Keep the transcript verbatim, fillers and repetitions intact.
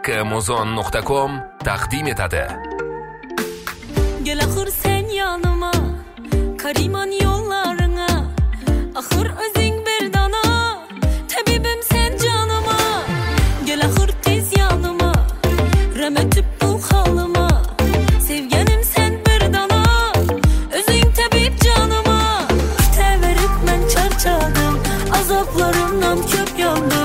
Kmuzon nuqta com taqdim etadi. Gel ahır sen yanıma, Kariman yollarına, ahır özün bir dana, tabibim sen canıma. Gel ahır tez yanıma, rahmetip bu halıma, sevgenim sen bir dana, özün tabip canıma. Teverip ben çarçadım, azaplarımdan köp yandım.